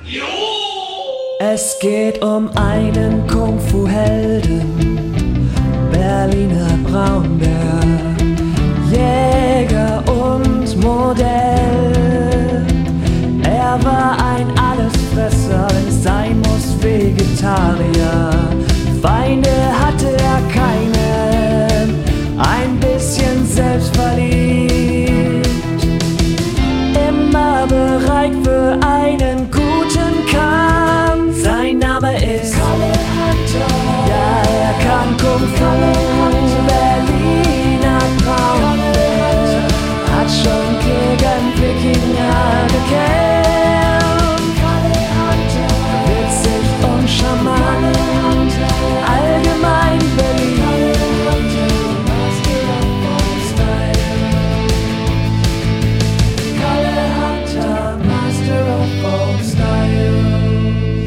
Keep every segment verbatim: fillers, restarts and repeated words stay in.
Es geht um einen Kung-Fu-Helden, Berliner Braunbär, Jäger und Modell. Er war ein Allesfresser, wenn es sein muss, Vegetarier. Feinde hatte er keine, ein bisschen selbstverliebt. Immer bereit für einen guten Kampf. Sein Name ist Kalle Hunter. Ja, er kann Kung Fu. Berliner Braunbär hat schon gegen Wikinger gekämpft. Kalle Hunter, witzig und charmant, allgemein beliebt. Kalle Hunter, Master of Folk Styles.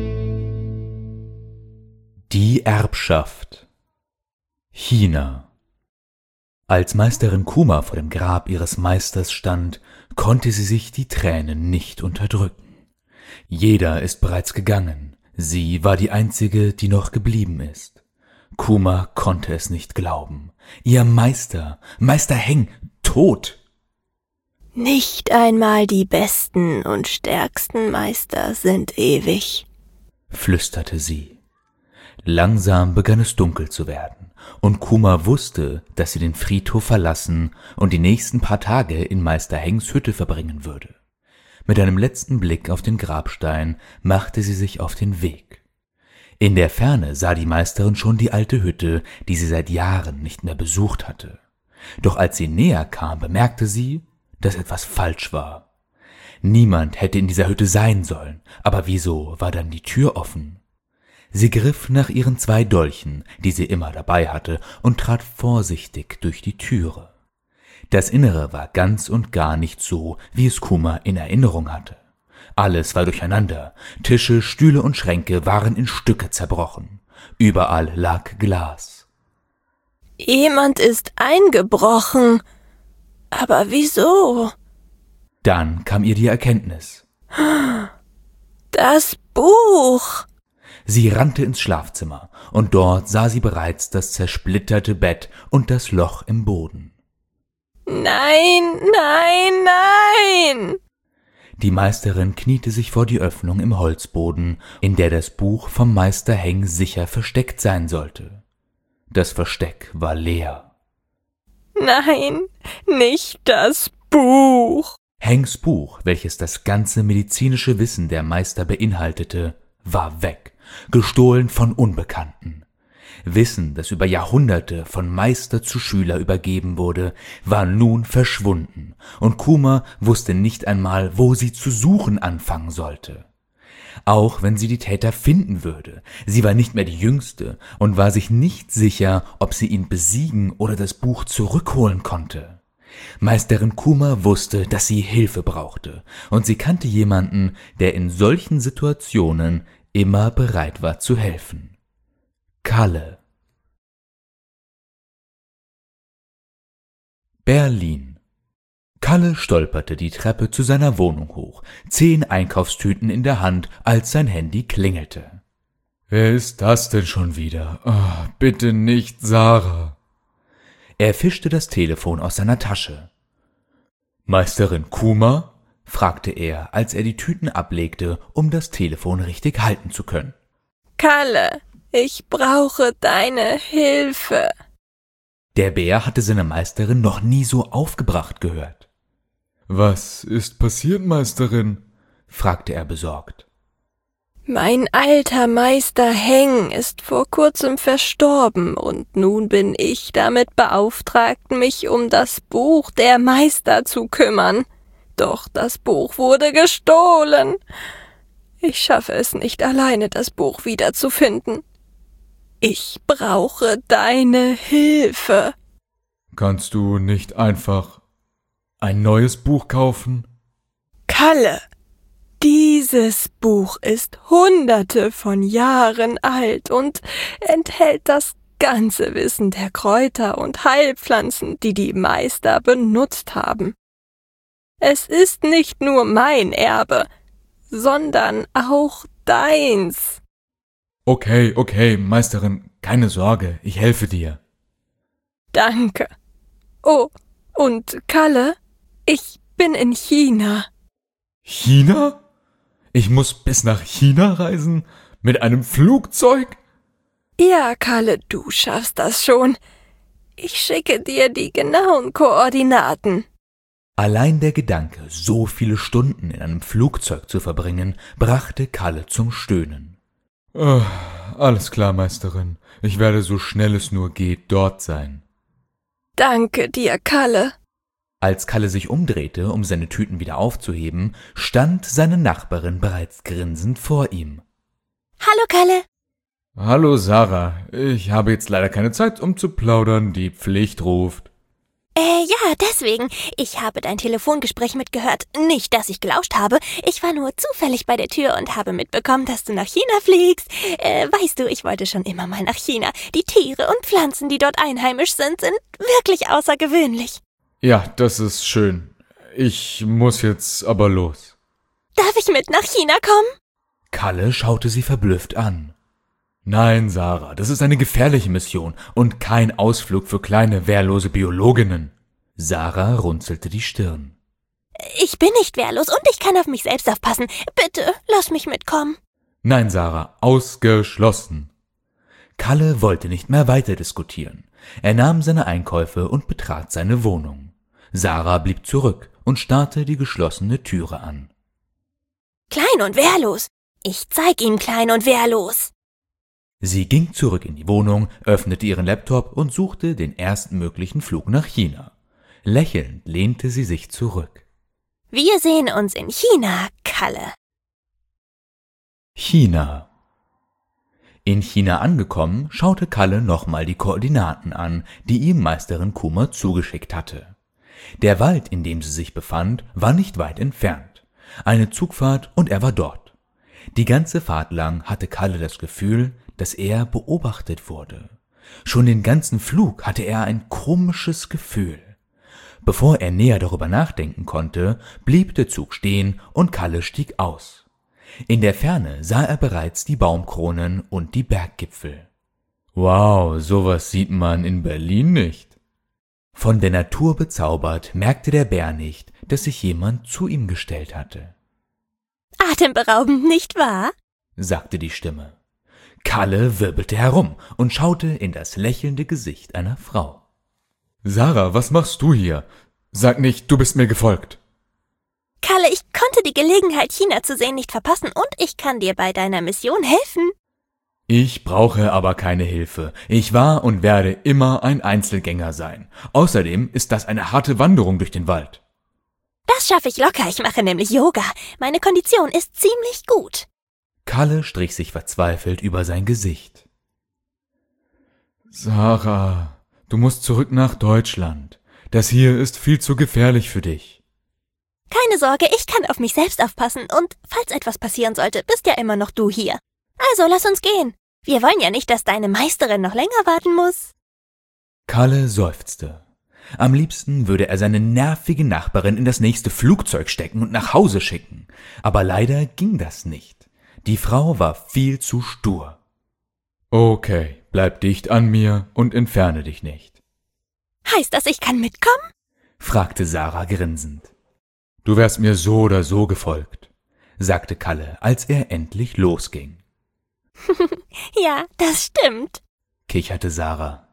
Die Erbschaft. China. Als Meisterin Kuma vor dem Grab ihres Meisters stand, konnte sie sich die Tränen nicht unterdrücken. Jeder ist bereits gegangen, sie war die einzige, die noch geblieben ist. Kuma konnte es nicht glauben. Ihr Meister, Meister Heng, tot! Nicht einmal die besten und stärksten Meister sind ewig, flüsterte sie. Langsam begann es dunkel zu werden, und Kuma wusste, dass sie den Friedhof verlassen und die nächsten paar Tage in Meister Hengs Hütte verbringen würde. Mit einem letzten Blick auf den Grabstein machte sie sich auf den Weg. In der Ferne sah die Meisterin schon die alte Hütte, die sie seit Jahren nicht mehr besucht hatte. Doch als sie näher kam, bemerkte sie, dass etwas falsch war. Niemand hätte in dieser Hütte sein sollen, aber wieso war dann die Tür offen? Sie griff nach ihren zwei Dolchen, die sie immer dabei hatte, und trat vorsichtig durch die Türe. Das Innere war ganz und gar nicht so, wie es Kuma in Erinnerung hatte. Alles war durcheinander, Tische, Stühle und Schränke waren in Stücke zerbrochen. Überall lag Glas. Jemand ist eingebrochen. Aber wieso? Dann kam ihr die Erkenntnis. Das Buch! Sie rannte ins Schlafzimmer, und dort sah sie bereits das zersplitterte Bett und das Loch im Boden. Nein, nein, nein! Die Meisterin kniete sich vor die Öffnung im Holzboden, in der das Buch vom Meister Heng sicher versteckt sein sollte. Das Versteck war leer. Nein, nicht das Buch! Hengs Buch, welches das ganze medizinische Wissen der Meister beinhaltete, war weg. Gestohlen von Unbekannten. Wissen, das über Jahrhunderte von Meister zu Schüler übergeben wurde, war nun verschwunden, und Kuma wusste nicht einmal, wo sie zu suchen anfangen sollte. Auch wenn sie die Täter finden würde, sie war nicht mehr die Jüngste und war sich nicht sicher, ob sie ihn besiegen oder das Buch zurückholen konnte. Meisterin Kuma wusste, dass sie Hilfe brauchte, und sie kannte jemanden, der in solchen Situationen immer bereit war zu helfen. Kalle. Berlin. Kalle stolperte die Treppe zu seiner Wohnung hoch, zehn Einkaufstüten in der Hand, als sein Handy klingelte. Wer ist das denn schon wieder? Oh, bitte nicht Sarah. Er fischte das Telefon aus seiner Tasche. Meisterin Kuma? Fragte er, als er die Tüten ablegte, um das Telefon richtig halten zu können. Kalle, ich brauche deine Hilfe. Der Bär hatte seine Meisterin noch nie so aufgebracht gehört. Was ist passiert, Meisterin? Fragte er besorgt. Mein alter Meister Heng ist vor kurzem verstorben, und nun bin ich damit beauftragt, mich um das Buch der Meister zu kümmern. Doch das Buch wurde gestohlen. Ich schaffe es nicht alleine, das Buch wiederzufinden. Ich brauche deine Hilfe. Kannst du nicht einfach ein neues Buch kaufen? Kalle, dieses Buch ist hunderte von Jahren alt und enthält das ganze Wissen der Kräuter und Heilpflanzen, die die Meister benutzt haben. Es ist nicht nur mein Erbe, sondern auch deins. Okay, okay, Meisterin, keine Sorge, ich helfe dir. Danke. Oh, und Kalle, ich bin in China. China? Ich muss bis nach China reisen? Mit einem Flugzeug? Ja, Kalle, du schaffst das schon. Ich schicke dir die genauen Koordinaten. Allein der Gedanke, so viele Stunden in einem Flugzeug zu verbringen, brachte Kalle zum Stöhnen. Oh, alles klar, Meisterin. Ich werde so schnell es nur geht dort sein. Danke dir, Kalle. Als Kalle sich umdrehte, um seine Tüten wieder aufzuheben, stand seine Nachbarin bereits grinsend vor ihm. Hallo, Kalle. Hallo, Sarah. Ich habe jetzt leider keine Zeit, um zu plaudern. Die Pflicht ruft. Äh, ja, deswegen. Ich habe dein Telefongespräch mitgehört. Nicht, dass ich gelauscht habe. Ich war nur zufällig bei der Tür und habe mitbekommen, dass du nach China fliegst. Äh, weißt du, ich wollte schon immer mal nach China. Die Tiere und Pflanzen, die dort einheimisch sind, sind wirklich außergewöhnlich. Ja, das ist schön. Ich muss jetzt aber los. Darf ich mit nach China kommen? Kalle schaute sie verblüfft an. Nein, Sarah, das ist eine gefährliche Mission und kein Ausflug für kleine, wehrlose Biologinnen. Sarah runzelte die Stirn. Ich bin nicht wehrlos und ich kann auf mich selbst aufpassen. Bitte, lass mich mitkommen. Nein, Sarah, ausgeschlossen. Kalle wollte nicht mehr weiter diskutieren. Er nahm seine Einkäufe und betrat seine Wohnung. Sarah blieb zurück und starrte die geschlossene Türe an. Klein und wehrlos. Ich zeig ihm klein und wehrlos. Sie ging zurück in die Wohnung, öffnete ihren Laptop und suchte den erstmöglichen Flug nach China. Lächelnd lehnte sie sich zurück. Wir sehen uns in China, Kalle. China. In China angekommen, schaute Kalle nochmal die Koordinaten an, die ihm Meisterin Kuma zugeschickt hatte. Der Wald, in dem sie sich befand, war nicht weit entfernt. Eine Zugfahrt und er war dort. Die ganze Fahrt lang hatte Kalle das Gefühl, dass er beobachtet wurde. Schon den ganzen Flug hatte er ein komisches Gefühl. Bevor er näher darüber nachdenken konnte, blieb der Zug stehen und Kalle stieg aus. In der Ferne sah er bereits die Baumkronen und die Berggipfel. Wow, sowas sieht man in Berlin nicht. Von der Natur bezaubert merkte der Bär nicht, dass sich jemand zu ihm gestellt hatte. Atemberaubend, nicht wahr? Sagte die Stimme. Kalle wirbelte herum und schaute in das lächelnde Gesicht einer Frau. Sarah, was machst du hier? Sag nicht, du bist mir gefolgt. Kalle, ich konnte die Gelegenheit, China zu sehen, nicht verpassen und ich kann dir bei deiner Mission helfen. Ich brauche aber keine Hilfe. Ich war und werde immer ein Einzelgänger sein. Außerdem ist das eine harte Wanderung durch den Wald. Das schaffe ich locker, ich mache nämlich Yoga. Meine Kondition ist ziemlich gut. Kalle strich sich verzweifelt über sein Gesicht. Sarah, du musst zurück nach Deutschland. Das hier ist viel zu gefährlich für dich. Keine Sorge, ich kann auf mich selbst aufpassen und falls etwas passieren sollte, bist ja immer noch du hier. Also lass uns gehen. Wir wollen ja nicht, dass deine Meisterin noch länger warten muss. Kalle seufzte. Am liebsten würde er seine nervige Nachbarin in das nächste Flugzeug stecken und nach Hause schicken. Aber leider ging das nicht. Die Frau war viel zu stur. Okay, bleib dicht an mir und entferne dich nicht. Heißt das, ich kann mitkommen? Fragte Sarah grinsend. Du wärst mir so oder so gefolgt, sagte Kalle, als er endlich losging. Ja, das stimmt, kicherte Sarah.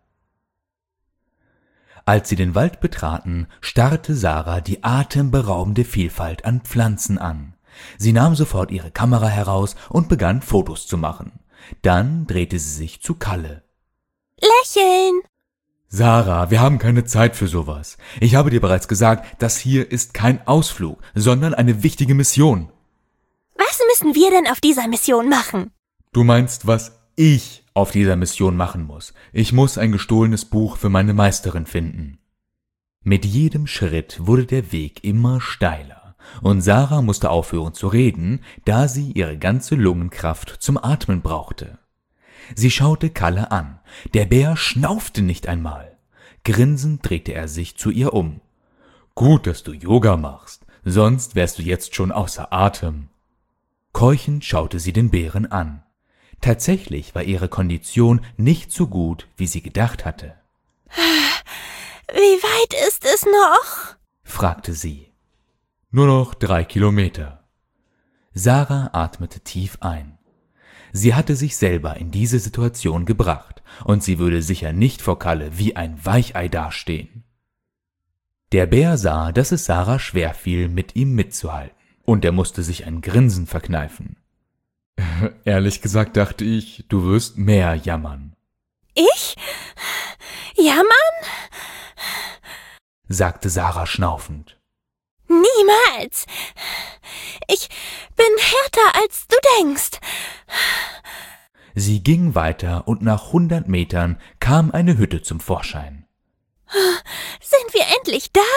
Als sie den Wald betraten, starrte Sarah die atemberaubende Vielfalt an Pflanzen an. Sie nahm sofort ihre Kamera heraus und begann Fotos zu machen. Dann drehte sie sich zu Kalle. Lächeln! Sarah, wir haben keine Zeit für sowas. Ich habe dir bereits gesagt, das hier ist kein Ausflug, sondern eine wichtige Mission. Was müssen wir denn auf dieser Mission machen? Du meinst, was ich auf dieser Mission machen muss. Ich muss ein gestohlenes Buch für meine Meisterin finden. Mit jedem Schritt wurde der Weg immer steiler. Und Sarah musste aufhören zu reden, da sie ihre ganze Lungenkraft zum Atmen brauchte. Sie schaute Kalle an. Der Bär schnaufte nicht einmal. Grinsend drehte er sich zu ihr um. Gut, dass du Yoga machst, sonst wärst du jetzt schon außer Atem. Keuchend schaute sie den Bären an. Tatsächlich war ihre Kondition nicht so gut, wie sie gedacht hatte. Wie weit ist es noch? Fragte sie. Nur noch drei Kilometer. Sarah atmete tief ein. Sie hatte sich selber in diese Situation gebracht, und sie würde sicher nicht vor Kalle wie ein Weichei dastehen. Der Bär sah, dass es Sarah schwerfiel, mit ihm mitzuhalten, und er musste sich ein Grinsen verkneifen. Ehrlich gesagt dachte ich, du wirst mehr jammern. Ich? Jammern? Sagte Sarah schnaufend. Niemals. Ich bin härter, als du denkst. Sie ging weiter und nach hundert Metern kam eine Hütte zum Vorschein. Sind wir endlich da?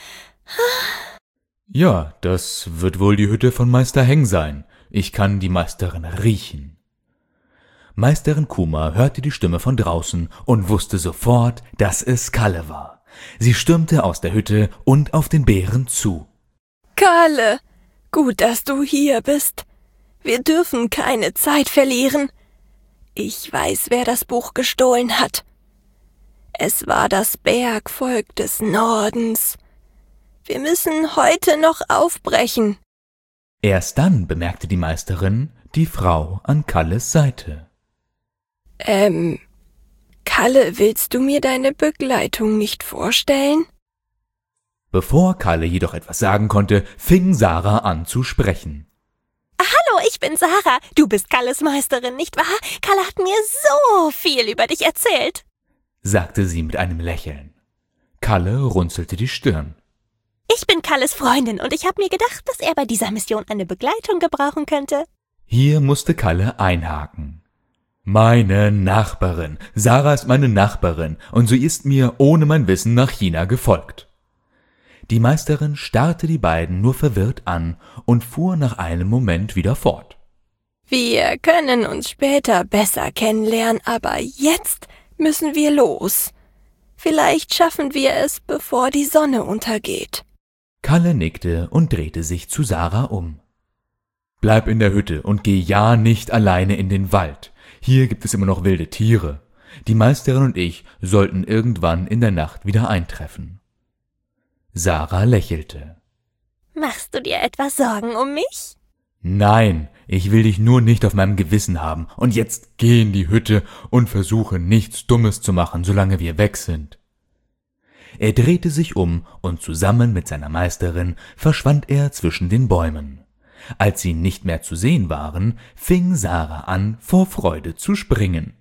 Ja, das wird wohl die Hütte von Meister Heng sein. Ich kann die Meisterin riechen. Meisterin Kuma hörte die Stimme von draußen und wusste sofort, dass es Kalle war. Sie stürmte aus der Hütte und auf den Bären zu. Kalle, gut, dass du hier bist. Wir dürfen keine Zeit verlieren. Ich weiß, wer das Buch gestohlen hat. Es war das Bergvolk des Nordens. Wir müssen heute noch aufbrechen. Erst dann bemerkte die Meisterin die Frau an Kalles Seite. Ähm, Kalle, willst du mir deine Begleitung nicht vorstellen? Bevor Kalle jedoch etwas sagen konnte, fing Sarah an zu sprechen. Hallo, ich bin Sarah. Du bist Kalles Meisterin, nicht wahr? Kalle hat mir so viel über dich erzählt, sagte sie mit einem Lächeln. Kalle runzelte die Stirn. Ich bin Kalles Freundin und ich habe mir gedacht, dass er bei dieser Mission eine Begleitung gebrauchen könnte. Hier musste Kalle einhaken. Meine Nachbarin. Sarah ist meine Nachbarin und sie ist mir ohne mein Wissen nach China gefolgt. Die Meisterin starrte die beiden nur verwirrt an und fuhr nach einem Moment wieder fort. Wir können uns später besser kennenlernen, aber jetzt müssen wir los. Vielleicht schaffen wir es, bevor die Sonne untergeht. Kalle nickte und drehte sich zu Sarah um. Bleib in der Hütte und geh ja nicht alleine in den Wald. Hier gibt es immer noch wilde Tiere. Die Meisterin und ich sollten irgendwann in der Nacht wieder eintreffen. Sarah lächelte. Machst du dir etwas Sorgen um mich? Nein, ich will dich nur nicht auf meinem Gewissen haben. Und jetzt geh in die Hütte und versuche nichts Dummes zu machen, solange wir weg sind. Er drehte sich um und zusammen mit seiner Meisterin verschwand er zwischen den Bäumen. Als sie nicht mehr zu sehen waren, fing Sarah an, vor Freude zu springen.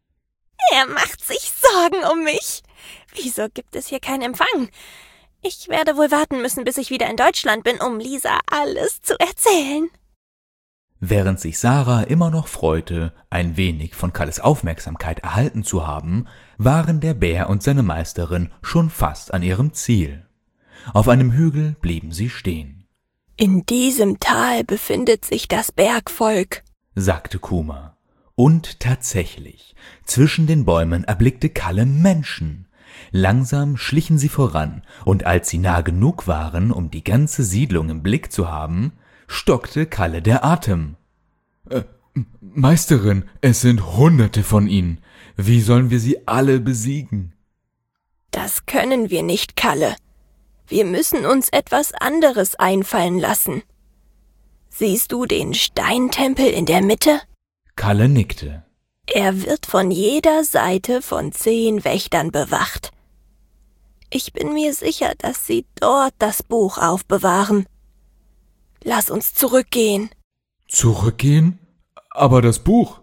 Er macht sich Sorgen um mich. Wieso gibt es hier keinen Empfang? Ich werde wohl warten müssen, bis ich wieder in Deutschland bin, um Lisa alles zu erzählen. Während sich Sarah immer noch freute, ein wenig von Kalles Aufmerksamkeit erhalten zu haben, waren der Bär und seine Meisterin schon fast an ihrem Ziel. Auf einem Hügel blieben sie stehen. In diesem Tal befindet sich das Bergvolk, sagte Kuma. Und tatsächlich, zwischen den Bäumen erblickte Kalle Menschen. Langsam schlichen sie voran, und als sie nah genug waren, um die ganze Siedlung im Blick zu haben, stockte Kalle der Atem. Äh, Meisterin, es sind Hunderte von ihnen. Wie sollen wir sie alle besiegen? Das können wir nicht, Kalle. Wir müssen uns etwas anderes einfallen lassen. Siehst du den Steintempel in der Mitte? Kalle nickte. Er wird von jeder Seite von zehn Wächtern bewacht. Ich bin mir sicher, dass sie dort das Buch aufbewahren. Lass uns zurückgehen. Zurückgehen? Aber das Buch?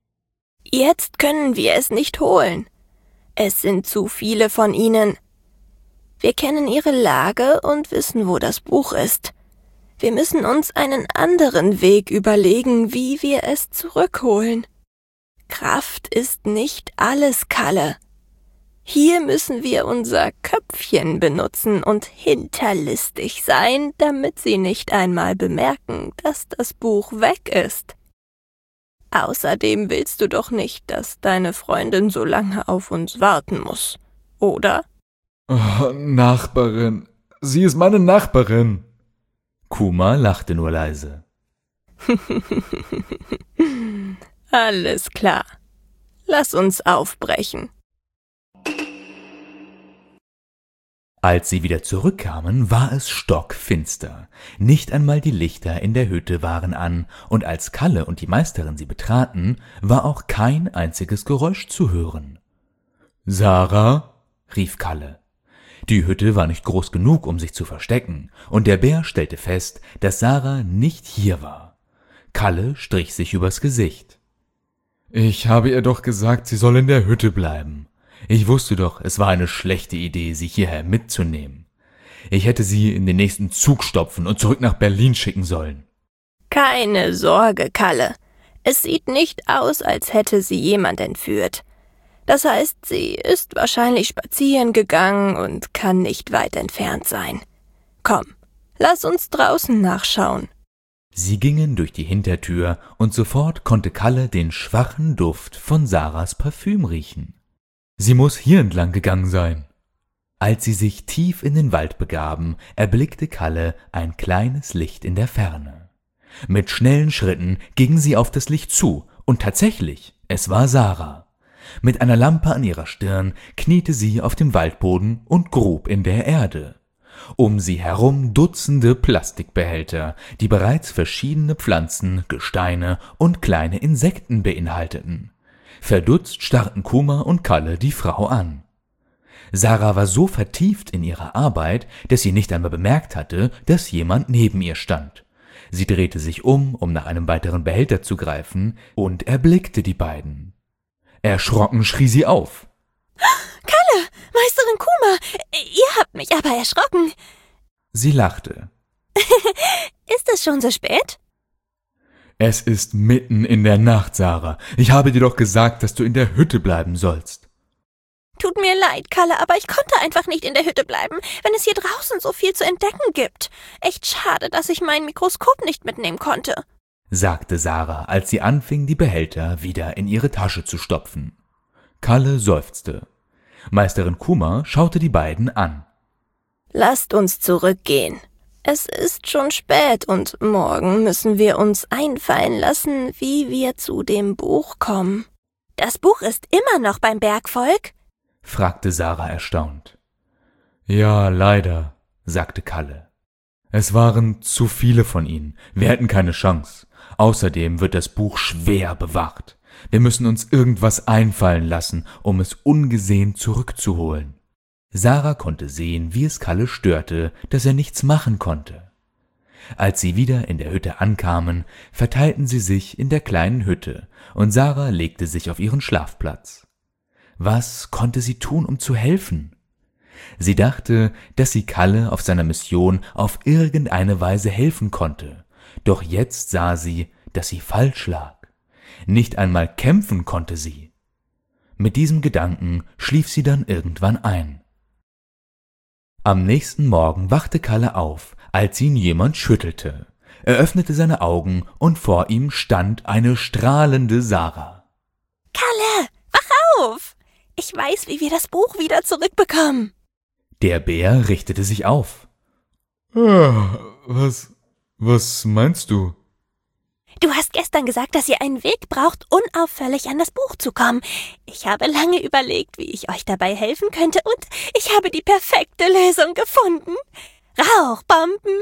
Jetzt können wir es nicht holen. Es sind zu viele von ihnen. Wir kennen ihre Lage und wissen, wo das Buch ist. Wir müssen uns einen anderen Weg überlegen, wie wir es zurückholen. Kraft ist nicht alles, Kalle. Hier müssen wir unser Köpfchen benutzen und hinterlistig sein, damit sie nicht einmal bemerken, dass das Buch weg ist. Außerdem willst du doch nicht, dass deine Freundin so lange auf uns warten muss, oder? Oh, Nachbarin. Sie ist meine Nachbarin. Kuma lachte nur leise. Alles klar. Lass uns aufbrechen. Als sie wieder zurückkamen, war es stockfinster. Nicht einmal die Lichter in der Hütte waren an, und als Kalle und die Meisterin sie betraten, war auch kein einziges Geräusch zu hören. »Sarah«, rief Kalle. Die Hütte war nicht groß genug, um sich zu verstecken, und der Bär stellte fest, dass Sarah nicht hier war. Kalle strich sich übers Gesicht. »Ich habe ihr doch gesagt, sie soll in der Hütte bleiben. Ich wusste doch, es war eine schlechte Idee, sie hierher mitzunehmen. Ich hätte sie in den nächsten Zug stopfen und zurück nach Berlin schicken sollen.« »Keine Sorge, Kalle. Es sieht nicht aus, als hätte sie jemand entführt. Das heißt, sie ist wahrscheinlich spazieren gegangen und kann nicht weit entfernt sein. Komm, lass uns draußen nachschauen.« Sie gingen durch die Hintertür, und sofort konnte Kalle den schwachen Duft von Sarahs Parfüm riechen. »Sie muss hier entlang gegangen sein.« Als sie sich tief in den Wald begaben, erblickte Kalle ein kleines Licht in der Ferne. Mit schnellen Schritten gingen sie auf das Licht zu, und tatsächlich, es war Sarah. Mit einer Lampe an ihrer Stirn kniete sie auf dem Waldboden und grub in der Erde. Um sie herum Dutzende Plastikbehälter, die bereits verschiedene Pflanzen, Gesteine und kleine Insekten beinhalteten. Verdutzt starrten Kuma und Kalle die Frau an. Sarah war so vertieft in ihrer Arbeit, dass sie nicht einmal bemerkt hatte, dass jemand neben ihr stand. Sie drehte sich um, um nach einem weiteren Behälter zu greifen, und erblickte die beiden. Erschrocken schrie sie auf. »Kalle, Meisterin Kuma, ihr habt mich aber erschrocken.« Sie lachte. »Ist es schon so spät?« »Es ist mitten in der Nacht, Sarah. Ich habe dir doch gesagt, dass du in der Hütte bleiben sollst.« »Tut mir leid, Kalle, aber ich konnte einfach nicht in der Hütte bleiben, wenn es hier draußen so viel zu entdecken gibt. Echt schade, dass ich mein Mikroskop nicht mitnehmen konnte«, sagte Sarah, als sie anfing, die Behälter wieder in ihre Tasche zu stopfen. Kalle seufzte. Meisterin Kuma schaute die beiden an. »Lasst uns zurückgehen. Es ist schon spät und morgen müssen wir uns einfallen lassen, wie wir zu dem Buch kommen.« »Das Buch ist immer noch beim Bergvolk?« fragte Sarah erstaunt. »Ja, leider«, sagte Kalle. »Es waren zu viele von ihnen. Wir hätten keine Chance. Außerdem wird das Buch schwer bewacht. Wir müssen uns irgendwas einfallen lassen, um es ungesehen zurückzuholen.« Sarah konnte sehen, wie es Kalle störte, dass er nichts machen konnte. Als sie wieder in der Hütte ankamen, verteilten sie sich in der kleinen Hütte, und Sarah legte sich auf ihren Schlafplatz. Was konnte sie tun, um zu helfen? Sie dachte, dass sie Kalle auf seiner Mission auf irgendeine Weise helfen konnte, doch jetzt sah sie, dass sie falsch lag. Nicht einmal kämpfen konnte sie. Mit diesem Gedanken schlief sie dann irgendwann ein. Am nächsten Morgen wachte Kalle auf, als ihn jemand schüttelte. Er öffnete seine Augen, und vor ihm stand eine strahlende Sarah. »Kalle, wach auf! Ich weiß, wie wir das Buch wieder zurückbekommen.« Der Bär richtete sich auf. Ah, was, was meinst du? »Du hast gestern gesagt, dass ihr einen Weg braucht, unauffällig an das Buch zu kommen. Ich habe lange überlegt, wie ich euch dabei helfen könnte, und ich habe die perfekte Lösung gefunden. Rauchbomben.«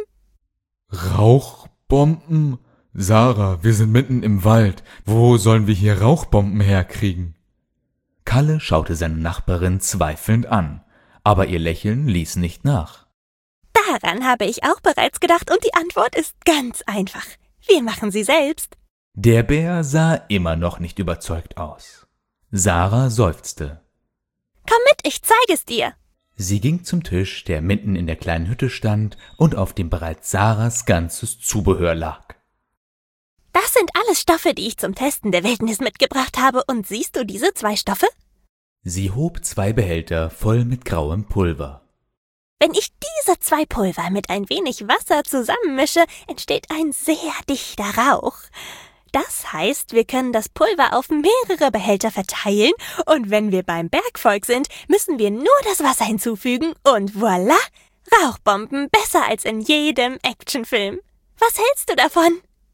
»Rauchbomben? Sarah, wir sind mitten im Wald. Wo sollen wir hier Rauchbomben herkriegen?« Kalle schaute seine Nachbarin zweifelnd an, aber ihr Lächeln ließ nicht nach. »Daran habe ich auch bereits gedacht, und die Antwort ist ganz einfach. Wir machen sie selbst.« Der Bär sah immer noch nicht überzeugt aus. Sarah seufzte. »Komm mit, ich zeige es dir.« Sie ging zum Tisch, der mitten in der kleinen Hütte stand und auf dem bereits Sarahs ganzes Zubehör lag. »Das sind alles Stoffe, die ich zum Testen der Wildnis mitgebracht habe. Und siehst du diese zwei Stoffe?« Sie hob zwei Behälter voll mit grauem Pulver. »Wenn ich diese zwei Pulver mit ein wenig Wasser zusammenmische, entsteht ein sehr dichter Rauch. Das heißt, wir können das Pulver auf mehrere Behälter verteilen, und wenn wir beim Bergvolk sind, müssen wir nur das Wasser hinzufügen, und voilà, Rauchbomben besser als in jedem Actionfilm. Was hältst du davon?«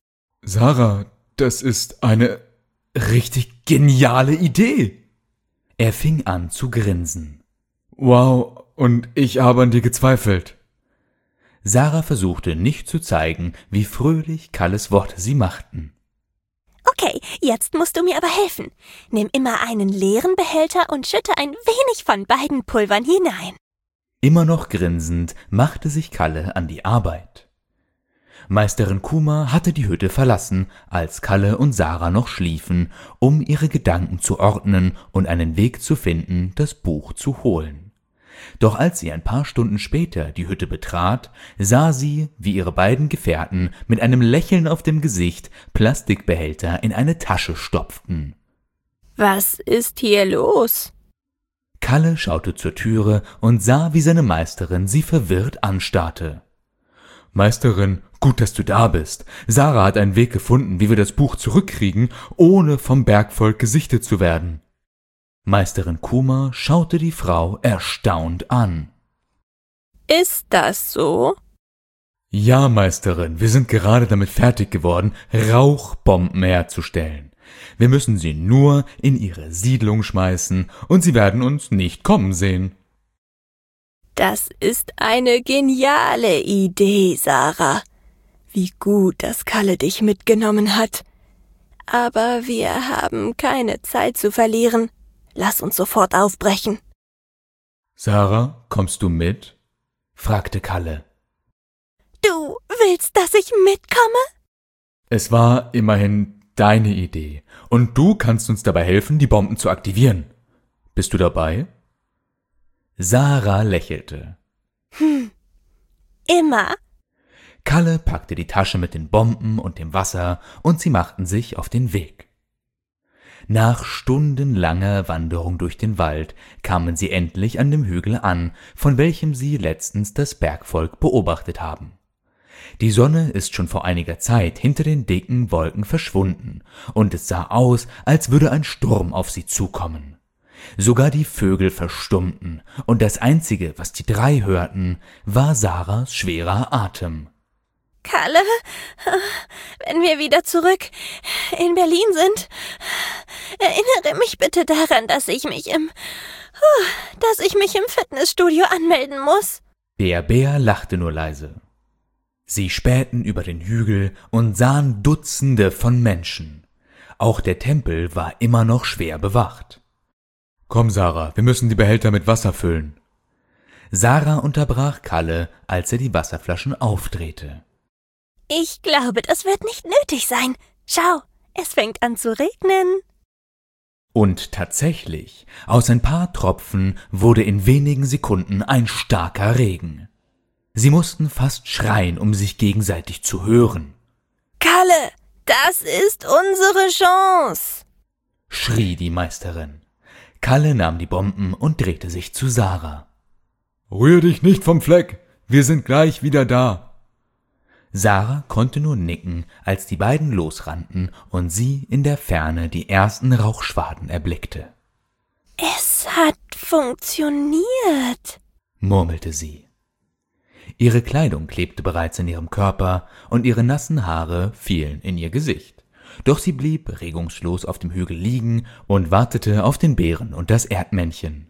Sarah, das ist eine richtig geniale Idee. Er fing an zu grinsen. Wow, und ich habe an dir gezweifelt. Sarah versuchte nicht zu zeigen, wie fröhlich Kalles Worte sie machten. Okay, jetzt musst du mir aber helfen. Nimm immer einen leeren Behälter und schütte ein wenig von beiden Pulvern hinein. Immer noch grinsend machte sich Kalle an die Arbeit. Meisterin Kuma hatte die Hütte verlassen, als Kalle und Sarah noch schliefen, um ihre Gedanken zu ordnen und einen Weg zu finden, das Buch zu holen. Doch als sie ein paar Stunden später die Hütte betrat, sah sie, wie ihre beiden Gefährten mit einem Lächeln auf dem Gesicht Plastikbehälter in eine Tasche stopften. Was ist hier los? Kalle schaute zur Türe und sah, wie seine Meisterin sie verwirrt anstarrte. Meisterin, gut, dass du da bist. Sarah hat einen Weg gefunden, wie wir das Buch zurückkriegen, ohne vom Bergvolk gesichtet zu werden. Meisterin Kuma schaute die Frau erstaunt an. Ist das so? Ja, Meisterin, wir sind gerade damit fertig geworden, Rauchbomben herzustellen. Wir müssen sie nur in ihre Siedlung schmeißen und sie werden uns nicht kommen sehen. Das ist eine geniale Idee, Sarah. Wie gut, dass Kalle dich mitgenommen hat. Aber wir haben keine Zeit zu verlieren. Lass uns sofort aufbrechen. Sarah, kommst du mit? Fragte Kalle. Du willst, dass ich mitkomme? Es war immerhin deine Idee und du kannst uns dabei helfen, die Bomben zu aktivieren. Bist du dabei? Sarah lächelte. Hm, immer. Kalle packte die Tasche mit den Bomben und dem Wasser und sie machten sich auf den Weg. Nach stundenlanger Wanderung durch den Wald kamen sie endlich an dem Hügel an, von welchem sie letztens das Bergvolk beobachtet haben. Die Sonne ist schon vor einiger Zeit hinter den dicken Wolken verschwunden, und es sah aus, als würde ein Sturm auf sie zukommen. Sogar die Vögel verstummten, und das Einzige, was die drei hörten, war Sarahs schwerer Atem. Kalle, wenn wir wieder zurück in Berlin sind, erinnere mich bitte daran, dass ich mich im, dass ich mich im Fitnessstudio anmelden muss. Der Bär lachte nur leise. Sie spähten über den Hügel und sahen Dutzende von Menschen. Auch der Tempel war immer noch schwer bewacht. Komm, Sarah, wir müssen die Behälter mit Wasser füllen. Sarah unterbrach Kalle, als er die Wasserflaschen aufdrehte. Ich glaube, das wird nicht nötig sein. Schau, es fängt an zu regnen. Und tatsächlich, aus ein paar Tropfen wurde in wenigen Sekunden ein starker Regen. Sie mussten fast schreien, um sich gegenseitig zu hören. Kalle, das ist unsere Chance, schrie die Meisterin. Kalle nahm die Bomben und drehte sich zu Sarah. Rühr dich nicht vom Fleck, wir sind gleich wieder da. Sarah konnte nur nicken, als die beiden losrannten und sie in der Ferne die ersten Rauchschwaden erblickte. Es hat funktioniert, murmelte sie. Ihre Kleidung klebte bereits an ihrem Körper und ihre nassen Haare fielen in ihr Gesicht. Doch sie blieb regungslos auf dem Hügel liegen und wartete auf den Bären und das Erdmännchen.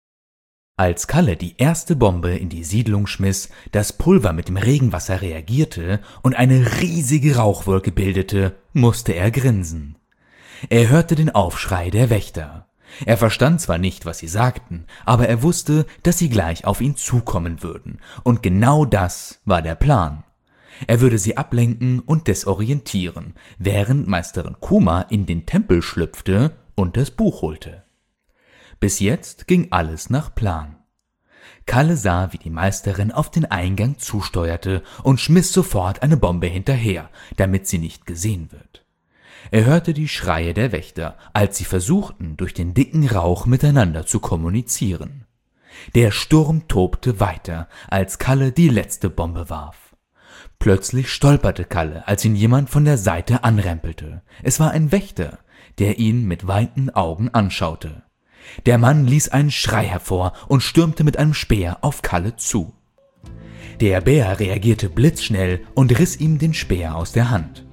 Als Kalle die erste Bombe in die Siedlung schmiss, das Pulver mit dem Regenwasser reagierte und eine riesige Rauchwolke bildete, musste er grinsen. Er hörte den Aufschrei der Wächter. Er verstand zwar nicht, was sie sagten, aber er wusste, dass sie gleich auf ihn zukommen würden, und genau das war der Plan. Er würde sie ablenken und desorientieren, während Meisterin Kuma in den Tempel schlüpfte und das Buch holte. Bis jetzt ging alles nach Plan. Kalle sah, wie die Meisterin auf den Eingang zusteuerte und schmiss sofort eine Bombe hinterher, damit sie nicht gesehen wird. Er hörte die Schreie der Wächter, als sie versuchten, durch den dicken Rauch miteinander zu kommunizieren. Der Sturm tobte weiter, als Kalle die letzte Bombe warf. Plötzlich stolperte Kalle, als ihn jemand von der Seite anrempelte. Es war ein Wächter, der ihn mit weiten Augen anschaute. Der Mann ließ einen Schrei hervor und stürmte mit einem Speer auf Kalle zu. Der Bär reagierte blitzschnell und riss ihm den Speer aus der Hand.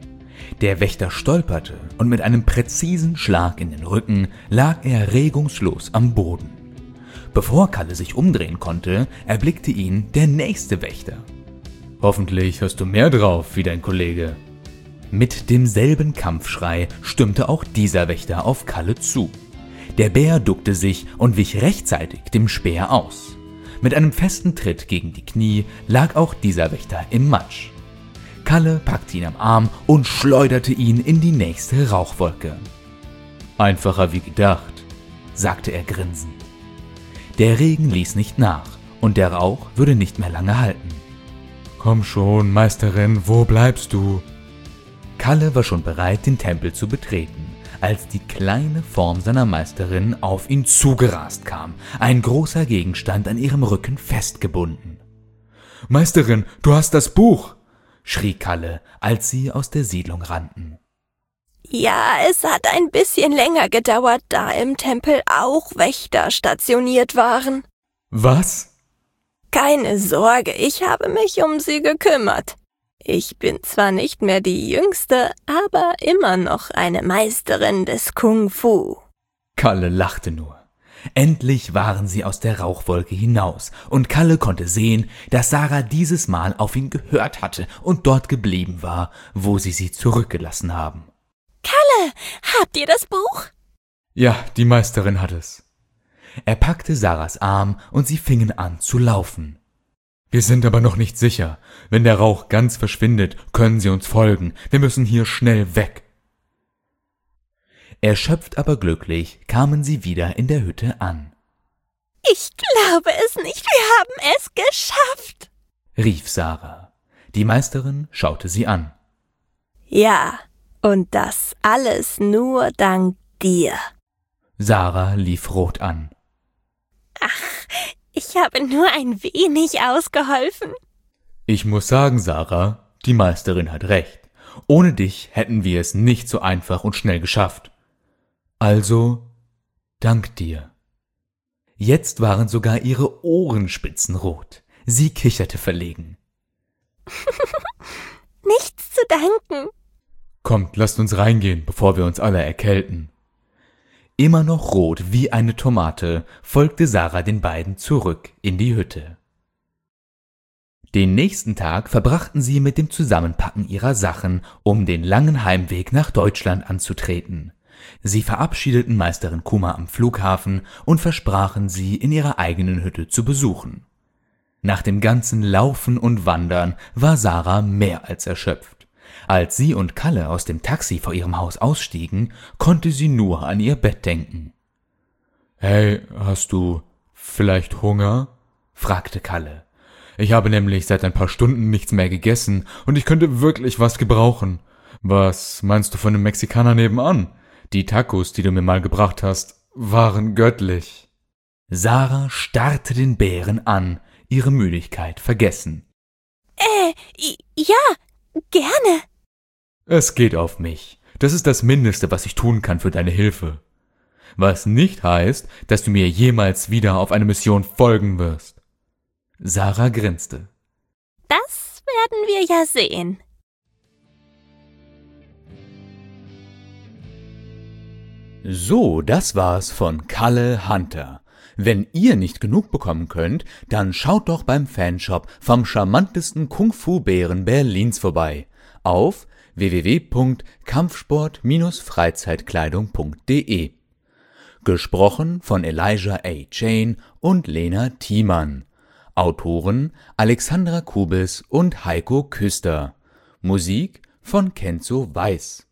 Der Wächter stolperte und mit einem präzisen Schlag in den Rücken lag er regungslos am Boden. Bevor Kalle sich umdrehen konnte, erblickte ihn der nächste Wächter. »Hoffentlich hast du mehr drauf wie dein Kollege.« Mit demselben Kampfschrei stürmte auch dieser Wächter auf Kalle zu. Der Bär duckte sich und wich rechtzeitig dem Speer aus. Mit einem festen Tritt gegen die Knie lag auch dieser Wächter im Matsch. Kalle packte ihn am Arm und schleuderte ihn in die nächste Rauchwolke. »Einfacher wie gedacht«, sagte er grinsend. Der Regen ließ nicht nach und der Rauch würde nicht mehr lange halten. »Komm schon, Meisterin, wo bleibst du?« Kalle war schon bereit, den Tempel zu betreten, als die kleine Form seiner Meisterin auf ihn zugerast kam, ein großer Gegenstand an ihrem Rücken festgebunden. »Meisterin, du hast das Buch!« schrie Kalle, als sie aus der Siedlung rannten. Ja, es hat ein bisschen länger gedauert, da im Tempel auch Wächter stationiert waren. »Was?« »Keine Sorge, ich habe mich um sie gekümmert. Ich bin zwar nicht mehr die Jüngste, aber immer noch eine Meisterin des Kung Fu.« Kalle lachte nur. Endlich waren sie aus der Rauchwolke hinaus, und Kalle konnte sehen, dass Sarah dieses Mal auf ihn gehört hatte und dort geblieben war, wo sie sie zurückgelassen haben. »Kalle, habt ihr das Buch?« »Ja, die Meisterin hat es.« Er packte Sarahs Arm und sie fingen an zu laufen. »Wir sind aber noch nicht sicher. Wenn der Rauch ganz verschwindet, können sie uns folgen. Wir müssen hier schnell weg.« Erschöpft aber glücklich kamen sie wieder in der Hütte an. »Ich glaube es nicht, wir haben es geschafft«, rief Sarah. Die Meisterin schaute sie an. »Ja, und das alles nur dank dir.« Sarah lief rot an. »Ach, ich habe nur ein wenig ausgeholfen.« »Ich muss sagen, Sarah, die Meisterin hat recht. Ohne dich hätten wir es nicht so einfach und schnell geschafft. Also, dank dir.« Jetzt waren sogar ihre Ohrenspitzen rot. Sie kicherte verlegen. »Nichts zu danken.« »Kommt, lasst uns reingehen, bevor wir uns alle erkälten.« Immer noch rot wie eine Tomate folgte Sarah den beiden zurück in die Hütte. Den nächsten Tag verbrachten sie mit dem Zusammenpacken ihrer Sachen, um den langen Heimweg nach Deutschland anzutreten. Sie verabschiedeten Meisterin Kuma am Flughafen und versprachen, sie in ihrer eigenen Hütte zu besuchen. Nach dem ganzen Laufen und Wandern war Sarah mehr als erschöpft. Als sie und Kalle aus dem Taxi vor ihrem Haus ausstiegen, konnte sie nur an ihr Bett denken. »Hey, hast du vielleicht Hunger?« fragte Kalle. »Ich habe nämlich seit ein paar Stunden nichts mehr gegessen und ich könnte wirklich was gebrauchen. Was meinst du von dem Mexikaner nebenan? Die Tacos, die du mir mal gebracht hast, waren göttlich.« Sarah starrte den Bären an, ihre Müdigkeit vergessen. »Äh, ja, gerne.« »Es geht auf mich. Das ist das Mindeste, was ich tun kann für deine Hilfe. Was nicht heißt, dass du mir jemals wieder auf eine Mission folgen wirst.« Sarah grinste. »Das werden wir ja sehen.« So, das war's von Kalle Hunter. Wenn ihr nicht genug bekommen könnt, dann schaut doch beim Fanshop vom charmantesten Kung-Fu-Bären Berlins vorbei auf w w w punkt kampfsport freizeitkleidung punkt d e. Gesprochen von Elijah A. Jane und Lena Thiemann. Autoren Alexandra Kubis und Heiko Küster. Musik von Kenzo Weiß.